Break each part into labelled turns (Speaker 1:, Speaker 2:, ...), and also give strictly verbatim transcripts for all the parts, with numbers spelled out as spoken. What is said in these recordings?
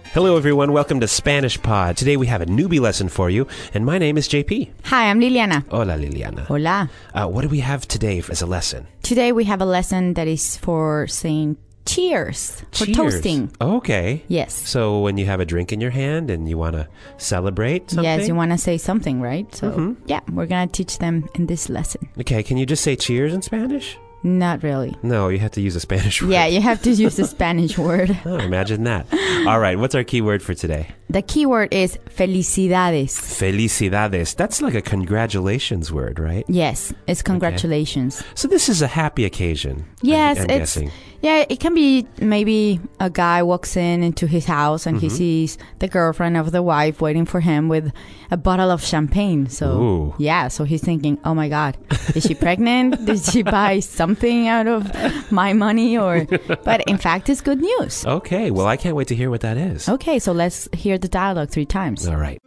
Speaker 1: Hello, everyone. Welcome to Spanish Pod. Today we have a newbie lesson for you, and my name is J P.
Speaker 2: Hi, I'm Liliana.
Speaker 1: Hola, Liliana.
Speaker 2: Hola.
Speaker 1: Uh, what do we have today as a lesson?
Speaker 2: Today we have a lesson that is for saying cheers, for
Speaker 1: Cheers.
Speaker 2: toasting.
Speaker 1: Okay.
Speaker 2: Yes.
Speaker 1: So when you have a drink in your hand and you want to celebrate something?
Speaker 2: Yes, you want to say something, right? So,
Speaker 1: Mm-hmm.
Speaker 2: yeah, we're going to teach them in this lesson.
Speaker 1: Okay, can you just say cheers in Spanish?
Speaker 2: Not really.
Speaker 1: No, you have to use a Spanish word.
Speaker 2: Yeah, you have to use the Spanish word.
Speaker 1: Oh, imagine that. All right, what's our key word for today?
Speaker 2: The key word is felicidades.
Speaker 1: Felicidades. That's like a congratulations word, right?
Speaker 2: Yes, it's congratulations.
Speaker 1: So this is a happy occasion.
Speaker 2: Yes,
Speaker 1: I'm, I'm
Speaker 2: it's
Speaker 1: guessing.
Speaker 2: yeah. It can be maybe a guy walks in into his house and
Speaker 1: Mm-hmm.
Speaker 2: he sees the girlfriend of the wife waiting for him with a bottle of champagne. So
Speaker 1: Ooh.
Speaker 2: yeah, so he's thinking, oh my God, is she pregnant? Did she buy something out of my money? Or but in fact, it's good news.
Speaker 1: Okay, well, I can't wait to hear what that is.
Speaker 2: Okay, so let's hear the dialogue three times.
Speaker 1: All right.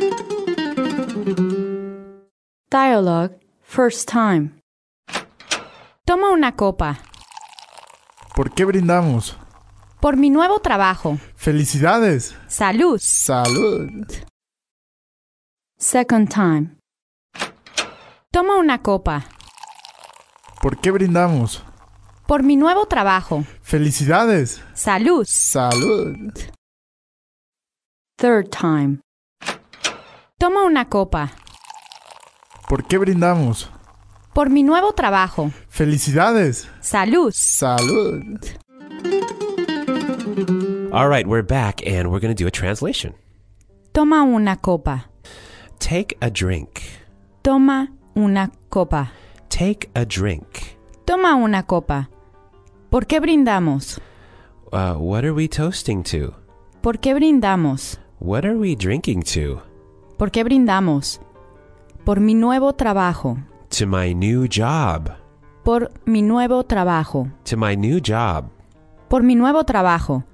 Speaker 2: Dialogue first time. Toma una copa.
Speaker 3: ¿Por qué brindamos?
Speaker 2: Por mi nuevo trabajo.
Speaker 3: ¡Felicidades!
Speaker 2: Salud.
Speaker 3: ¡Salud!
Speaker 2: Second time. Toma una copa.
Speaker 3: ¿Por qué brindamos?
Speaker 2: Por mi nuevo trabajo.
Speaker 3: ¡Felicidades!
Speaker 2: Salud.
Speaker 3: ¡Salud!
Speaker 2: Third time. Toma una copa.
Speaker 3: ¿Por qué brindamos?
Speaker 2: Por mi nuevo trabajo.
Speaker 3: ¡Felicidades!
Speaker 2: Salud.
Speaker 3: ¡Salud!
Speaker 1: All right, we're back, and we're going to do a translation.
Speaker 2: Toma una copa.
Speaker 1: Take a drink.
Speaker 2: Toma una copa.
Speaker 1: Take a drink.
Speaker 2: Toma una copa. ¿Por qué brindamos?
Speaker 1: Uh, what are we toasting to?
Speaker 2: ¿Por qué brindamos?
Speaker 1: What are we drinking to?
Speaker 2: ¿Por qué brindamos? Por mi nuevo trabajo.
Speaker 1: To my new job.
Speaker 2: Por mi nuevo trabajo.
Speaker 1: To my new job.
Speaker 2: Por mi nuevo trabajo.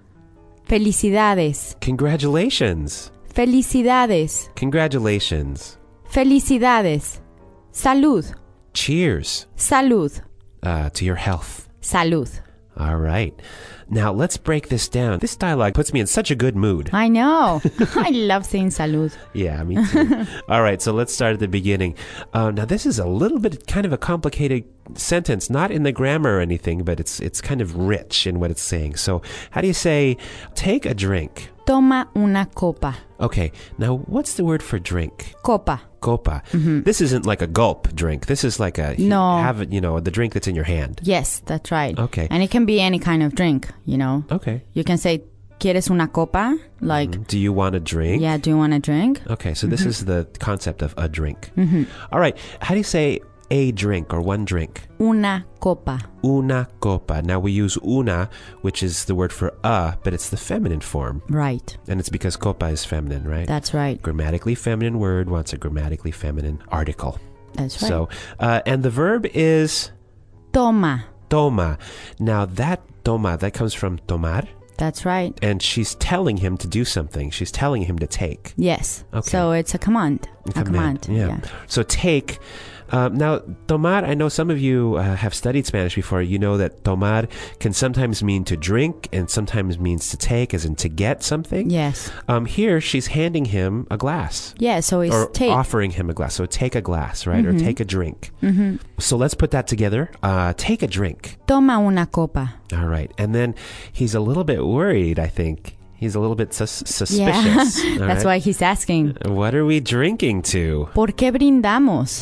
Speaker 2: Felicidades.
Speaker 1: Congratulations.
Speaker 2: Felicidades.
Speaker 1: Congratulations.
Speaker 2: Felicidades. Salud.
Speaker 1: Cheers.
Speaker 2: Salud.
Speaker 1: Uh, to your health.
Speaker 2: Salud.
Speaker 1: All right. Now, let's break this down. This dialogue puts me in such a good mood.
Speaker 2: I know. I love saying salud.
Speaker 1: Yeah, me too. All right, so let's start at the beginning. Uh, now, this is a little bit kind of a complicated sentence, not in the grammar or anything, but it's it's kind of rich in what it's saying. So, how do you say, take a drink?
Speaker 2: Toma una copa.
Speaker 1: Okay, now what's the word for drink?
Speaker 2: Copa.
Speaker 1: Copa.
Speaker 2: Mm-hmm.
Speaker 1: This isn't like a gulp drink. This is like a
Speaker 2: No.
Speaker 1: have it, you know, the drink that's in your hand.
Speaker 2: Yes, that's right.
Speaker 1: Okay.
Speaker 2: And it can be any kind of drink, you know.
Speaker 1: Okay.
Speaker 2: You can say, ¿Quieres una copa? Like,
Speaker 1: Do you want a drink?
Speaker 2: yeah, do you want a drink?
Speaker 1: Okay, so this is the concept of a drink.
Speaker 2: Mm-hmm.
Speaker 1: All right, how do you say a drink or one drink?
Speaker 2: Una copa.
Speaker 1: Una copa. Now we use una, which is the word for a, but it's the feminine form.
Speaker 2: Right.
Speaker 1: And it's because copa is feminine, right?
Speaker 2: That's right.
Speaker 1: Grammatically feminine word wants a grammatically feminine article.
Speaker 2: That's right.
Speaker 1: So, uh, and the verb is
Speaker 2: Toma.
Speaker 1: toma. Now that toma, that comes from tomar,
Speaker 2: That's right.
Speaker 1: and she's telling him to do something. She's telling him to take.
Speaker 2: Yes.
Speaker 1: Okay.
Speaker 2: So it's a command. A command.
Speaker 1: Yeah. So take. Um, now, tomar, I know some of you uh, have studied Spanish before. You know that tomar can sometimes mean to drink and sometimes means to take, as in to get something.
Speaker 2: Yes.
Speaker 1: Um, here, she's handing him a glass.
Speaker 2: Yeah, so it's
Speaker 1: Or
Speaker 2: take.
Speaker 1: offering him a glass. So take a glass, right? Or take a drink.
Speaker 2: Mm-hmm.
Speaker 1: So let's put that together. Uh, take a drink.
Speaker 2: Toma una copa.
Speaker 1: All right. And then he's a little bit worried, I think. He's a little bit sus- suspicious.
Speaker 2: Yeah,
Speaker 1: all
Speaker 2: that's
Speaker 1: right?
Speaker 2: why he's asking.
Speaker 1: What are we drinking to?
Speaker 2: ¿Por qué brindamos?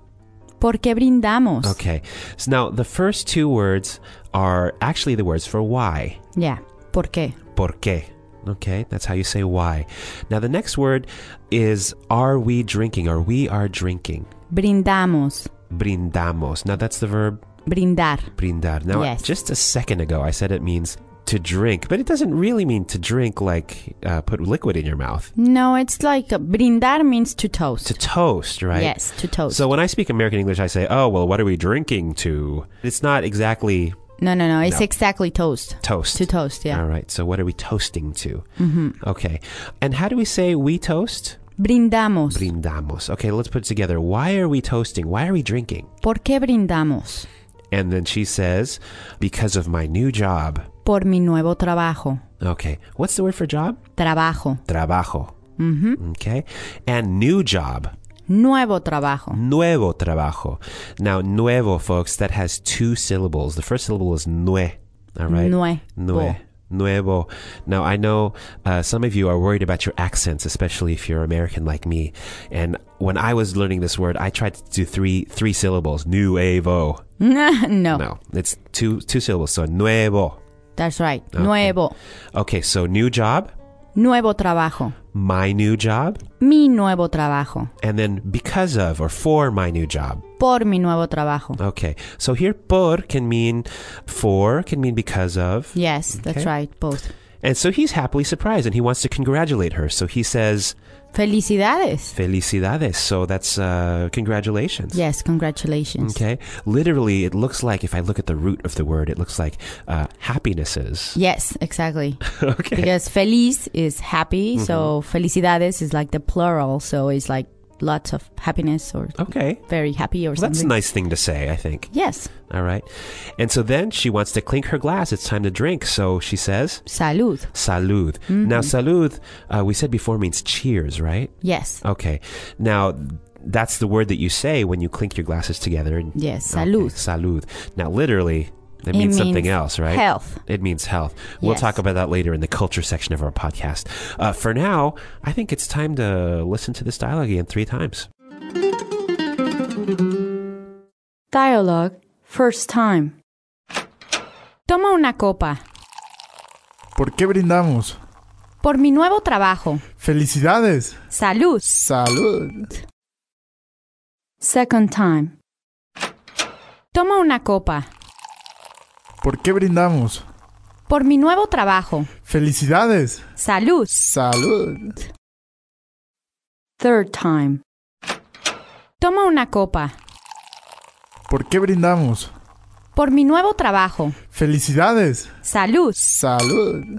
Speaker 2: ¿Por qué brindamos?
Speaker 1: Okay. So now the first two words are actually the words for why.
Speaker 2: Yeah. ¿Por qué?
Speaker 1: ¿Por qué? Okay, that's how you say why. Now the next word is are we drinking or we are drinking.
Speaker 2: Brindamos.
Speaker 1: Brindamos. Now that's the verb
Speaker 2: Brindar.
Speaker 1: brindar. Now
Speaker 2: Yes.
Speaker 1: just a second ago I said it means to drink, but it doesn't really mean to drink like uh, put liquid in your mouth.
Speaker 2: No, it's like uh, brindar means to toast.
Speaker 1: To toast, right?
Speaker 2: Yes, to toast.
Speaker 1: So when I speak American English, I say, oh, well, what are we drinking to? It's not exactly
Speaker 2: no, no, no. It's
Speaker 1: No.
Speaker 2: exactly toast.
Speaker 1: toast.
Speaker 2: To toast, yeah.
Speaker 1: All right. So what are we toasting to?
Speaker 2: Mm-hmm.
Speaker 1: Okay. And how do we say we toast?
Speaker 2: Brindamos.
Speaker 1: Brindamos. Okay, let's put it together. Why are we toasting? Why are we drinking?
Speaker 2: ¿Por qué brindamos?
Speaker 1: And then she says, because of my new job.
Speaker 2: Por mi nuevo trabajo.
Speaker 1: Okay. What's the word for job?
Speaker 2: Trabajo.
Speaker 1: Trabajo.
Speaker 2: Mm-hmm.
Speaker 1: Okay. And new job.
Speaker 2: Nuevo trabajo.
Speaker 1: Nuevo trabajo. Now, nuevo, folks, that has two syllables. The first syllable is nue. All right?
Speaker 2: Nuevo.
Speaker 1: Nue. Nuevo. Now, I know uh, some of you are worried about your accents, especially if you're American like me. And when I was learning this word, I tried to do three three syllables. Nuevo.
Speaker 2: no.
Speaker 1: No, it's two two syllables. So, nuevo.
Speaker 2: That's right.
Speaker 1: Okay.
Speaker 2: Nuevo.
Speaker 1: Okay, so new job.
Speaker 2: Nuevo trabajo.
Speaker 1: My new job.
Speaker 2: Mi nuevo trabajo.
Speaker 1: And then because of or for my new job.
Speaker 2: Por mi nuevo trabajo.
Speaker 1: Okay. So here, por can mean for, can mean because of.
Speaker 2: Yes, that's
Speaker 1: Okay.
Speaker 2: right. Both.
Speaker 1: And so he's happily surprised and he wants to congratulate her. So he says,
Speaker 2: Felicidades.
Speaker 1: Felicidades. So that's uh, congratulations.
Speaker 2: Yes, congratulations.
Speaker 1: Okay. Literally, it looks like, if I look at the root of the word, it looks like uh, happinesses.
Speaker 2: Yes, exactly.
Speaker 1: Okay.
Speaker 2: Because feliz is happy, so felicidades is like the plural, so it's like lots of happiness or
Speaker 1: Okay.
Speaker 2: very happy or
Speaker 1: Well,
Speaker 2: something.
Speaker 1: that's a nice thing to say, I think.
Speaker 2: Yes.
Speaker 1: All right. And so then she wants to clink her glass. It's time to drink. So she says,
Speaker 2: Salud.
Speaker 1: salud.
Speaker 2: Mm-hmm.
Speaker 1: Now, salud, uh, we said before, means cheers, right?
Speaker 2: Yes.
Speaker 1: Okay. Now, that's the word that you say when you clink your glasses together. And,
Speaker 2: Yes,
Speaker 1: Okay,
Speaker 2: salud.
Speaker 1: salud. Now, literally, it
Speaker 2: It
Speaker 1: means something
Speaker 2: means
Speaker 1: else, right?
Speaker 2: health.
Speaker 1: It means health. We'll
Speaker 2: Yes.
Speaker 1: talk about that later in the culture section of our podcast. Uh, for now, I think it's time to listen to this dialogue again three times.
Speaker 2: Dialogue. First time. Toma una copa.
Speaker 3: ¿Por qué brindamos?
Speaker 2: Por mi nuevo trabajo.
Speaker 3: ¡Felicidades!
Speaker 2: Salud.
Speaker 3: ¡Salud!
Speaker 2: Second time. Toma una copa.
Speaker 3: ¿Por qué brindamos?
Speaker 2: Por mi nuevo trabajo.
Speaker 3: ¡Felicidades!
Speaker 2: Salud.
Speaker 3: ¡Salud!
Speaker 2: Third time. Toma una copa.
Speaker 3: ¿Por qué brindamos?
Speaker 2: Por mi nuevo trabajo.
Speaker 3: ¡Felicidades!
Speaker 2: Salud.
Speaker 3: ¡Salud!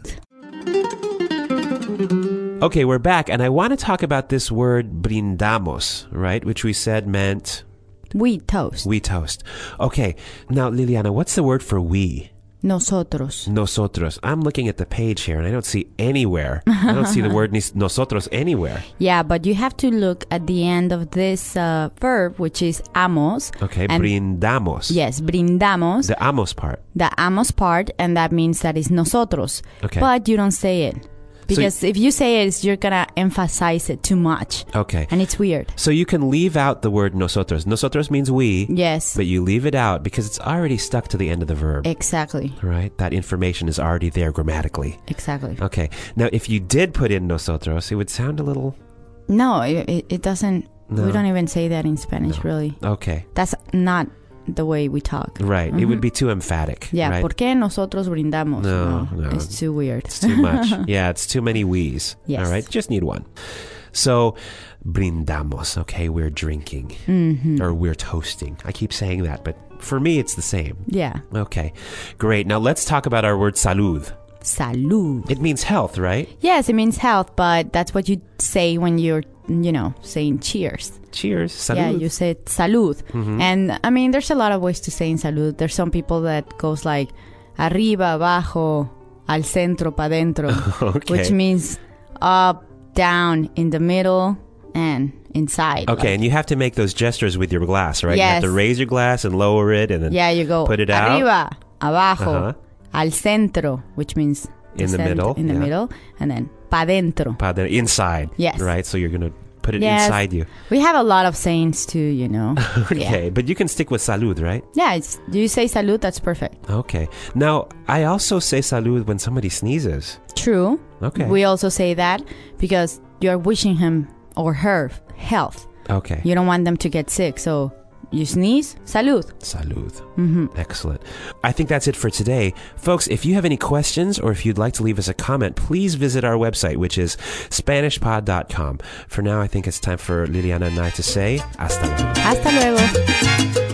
Speaker 1: Okay, we're back, and I want to talk about this word brindamos, right? Which we said meant
Speaker 2: We toast.
Speaker 1: we toast. Okay, now Liliana, what's the word for we?
Speaker 2: Nosotros.
Speaker 1: Nosotros. I'm looking at the page here, and I don't see anywhere. I don't see the word nis- nosotros anywhere.
Speaker 2: Yeah, but you have to look at the end of this uh, verb, which is amos.
Speaker 1: Okay,
Speaker 2: And-
Speaker 1: brindamos.
Speaker 2: Yes, brindamos,
Speaker 1: The amos part.
Speaker 2: the amos part, and that means that is nosotros.
Speaker 1: Okay.
Speaker 2: But you don't say it. Because if you say it, you're going to emphasize it too much.
Speaker 1: Okay.
Speaker 2: And it's weird.
Speaker 1: So you can leave out the word nosotros. Nosotros means we,
Speaker 2: Yes,
Speaker 1: but you leave it out because it's already stuck to the end of the verb.
Speaker 2: exactly.
Speaker 1: Right? That information is already there grammatically.
Speaker 2: Exactly.
Speaker 1: Okay. Now, if you did put in nosotros, it would sound a little...
Speaker 2: No, it, it, it doesn't.
Speaker 1: No.
Speaker 2: We don't even say that in Spanish,
Speaker 1: No.
Speaker 2: really.
Speaker 1: Okay.
Speaker 2: That's not the way we talk.
Speaker 1: Right. It would be too emphatic.
Speaker 2: Yeah,
Speaker 1: right?
Speaker 2: ¿por qué nosotros brindamos?
Speaker 1: No, no.
Speaker 2: It's too weird.
Speaker 1: It's too much. Yeah, it's too many we's.
Speaker 2: Yes.
Speaker 1: All right. Just need one. So, brindamos. Okay, we're drinking.
Speaker 2: Mm-hmm.
Speaker 1: Or we're toasting. I keep saying that, but for me, it's the same.
Speaker 2: Yeah.
Speaker 1: Okay. Great. Now, let's talk about our word salud.
Speaker 2: Salud.
Speaker 1: It means health, right?
Speaker 2: Yes, it means health, but that's what you say when you're, you know, saying cheers.
Speaker 1: Cheers. Salud.
Speaker 2: Yeah, you say salud.
Speaker 1: Mhm.
Speaker 2: And I mean, there's a lot of ways to say in salud. There's some people that goes like arriba, abajo, al centro, pa dentro,
Speaker 1: Okay.
Speaker 2: which means up, down, in the middle, and inside.
Speaker 1: Okay,
Speaker 2: Like,
Speaker 1: and you have to make those gestures with your glass, right? You have
Speaker 2: Yes.
Speaker 1: to raise your glass and lower it, and then
Speaker 2: yeah, you go
Speaker 1: put it out.
Speaker 2: arriba, abajo,
Speaker 1: Uh-huh.
Speaker 2: al centro, which means
Speaker 1: In the
Speaker 2: cent-
Speaker 1: middle,
Speaker 2: in the
Speaker 1: yeah.
Speaker 2: middle, and then pa dentro.
Speaker 1: Pa- the inside.
Speaker 2: Yes.
Speaker 1: Right? So you're going to put it
Speaker 2: Yes.
Speaker 1: inside you.
Speaker 2: We have a lot of sayings too, you know.
Speaker 1: Okay,
Speaker 2: Yeah,
Speaker 1: but you can stick with salud, right?
Speaker 2: yeah it's, you say salud, that's perfect.
Speaker 1: Okay. Now, I also say salud when somebody sneezes.
Speaker 2: True.
Speaker 1: Okay.
Speaker 2: We also say that because you're wishing him or her health.
Speaker 1: Okay.
Speaker 2: You don't want them to get sick. So you sneeze, salud.
Speaker 1: Salud.
Speaker 2: Mm-hmm.
Speaker 1: Excellent. I think that's it for today. Folks, if you have any questions or if you'd like to leave us a comment, please visit our website, which is Spanish pod dot com. For now, I think it's time for Liliana and I to say hasta luego.
Speaker 2: Hasta luego.